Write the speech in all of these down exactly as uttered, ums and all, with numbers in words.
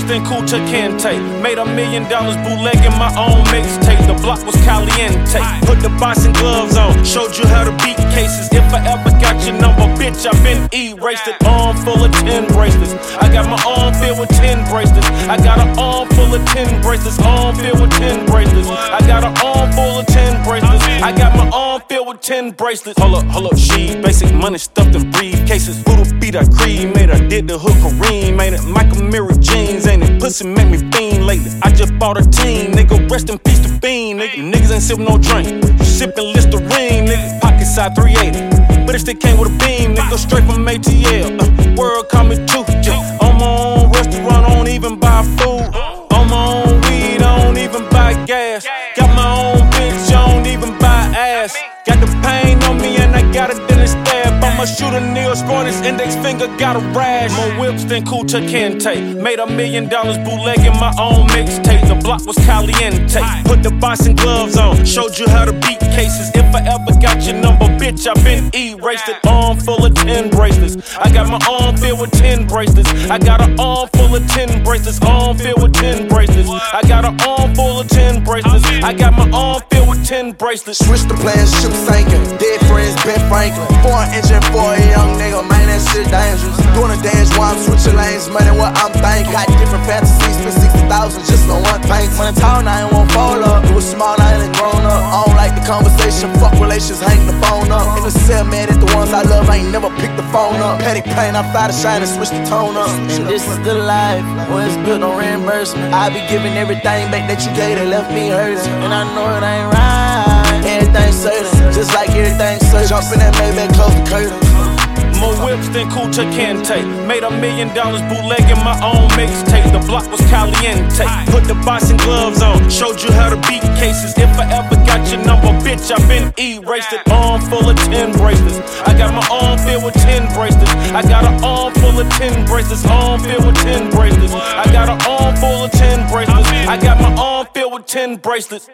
whips, then Kuta Kente. Made a million dollars bootlegging my own mixtape. The block was caliente. Put the boxing gloves on, showed you how to beat cases. If I ever got your number, bitch, I been erased it. Arm full of ten bracelets. I got my arm filled with ten bracelets. I got an arm full of ten bracelets. Arm filled with ten bracelets. I got an arm full of ten bracelets. I got my arm filled with ten bracelets. Hold up, hold up, she basic money stuffed in briefcases. Voodoo beat I cream, made her did the hook Kareem, made it Michael Mirror jeans, ain't it? Pussy make me fiend lately. I just bought a team, nigga. Rest in peace to Bean, nigga. Niggas ain't sippin' no drink, sippin' Listerine, nigga. Pocket side three eighty, but it still came with a beam, nigga. Straight from A T L. Uh, world call me too. Yeah. On my own restaurant, I don't even buy food. On my own weed, I don't even buy gas. Got my own bitch, I don't even buy ass. Got the pain on me and I got a dentist stab. I'ma shoot a Neil Sportis index finger, got a rash. More whips than Kuta Kente. Made a million dollars bootlegging my own mixtape. The block was caliente. Put the boxing gloves on, showed you how to beat cases. If I ever got your number, bitch, I been erased it. Arm full of ten bracelets. I got my arm filled with ten bracelets. I got an arm full of ten bracelets. Arm filled with ten bracelets. I got an arm full of ten bracelets. I got my arm filled with ten bracelets. Switch the plans, ship sinking. Dead friends, Ben Franklin. Four engine for a young nigga, man, that shit dangerous. Doing a dance while I'm switching lanes, money what I'm thinking. Got different fantasies, spent sixty thousand just on one thing. Money tall, now I won't fall up. It was small, I ain't grown up. I don't like the conversation, fuck relations, hang the phone up. In the cell, man, at the ones I love, I ain't never picked the phone up. Petty pain, I fly to shine and switch the tone up. And this is the life, when it's good, no reimbursement. I be giving everything back that you gave that left me hurting. And I know it ain't right, everything's certain, just like everything's certain. Jump in that Maybach, close the curtain. More whips than Kuta Kente. Made a million dollars bootlegging my own mixtape. The block was caliente. Put the boxing gloves on, showed you how to beat cases. If I ever got your number, bitch, I been erased it. Arm full of ten bracelets. I got my arm filled with ten bracelets. I got an arm full of ten bracelets. Arm filled with ten bracelets. I got an arm full of ten bracelets. I got my arm filled with ten bracelets.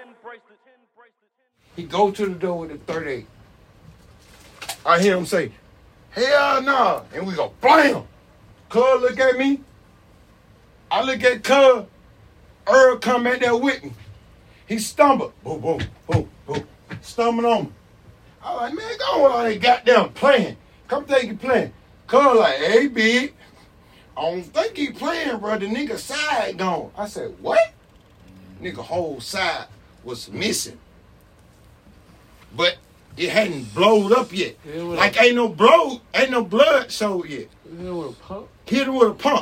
He go to the door with a thirty-eight. I hear him say, hell nah. And we go, blam. Cuz look at me. I look at Cuz. Earl come at there with me. He stumbled. Boom, boom, boom, boom. Stumbling on me. I was like, man, go on all that goddamn playing. Come think you playing. Cuz like, hey, big. I don't think he playing, bro. The nigga side gone. I said, what? Nigga whole side was missing. But it hadn't blowed up yet. Like ain't no blow, ain't no blood showed yet. Hit him with a pump. Hit him with a pump.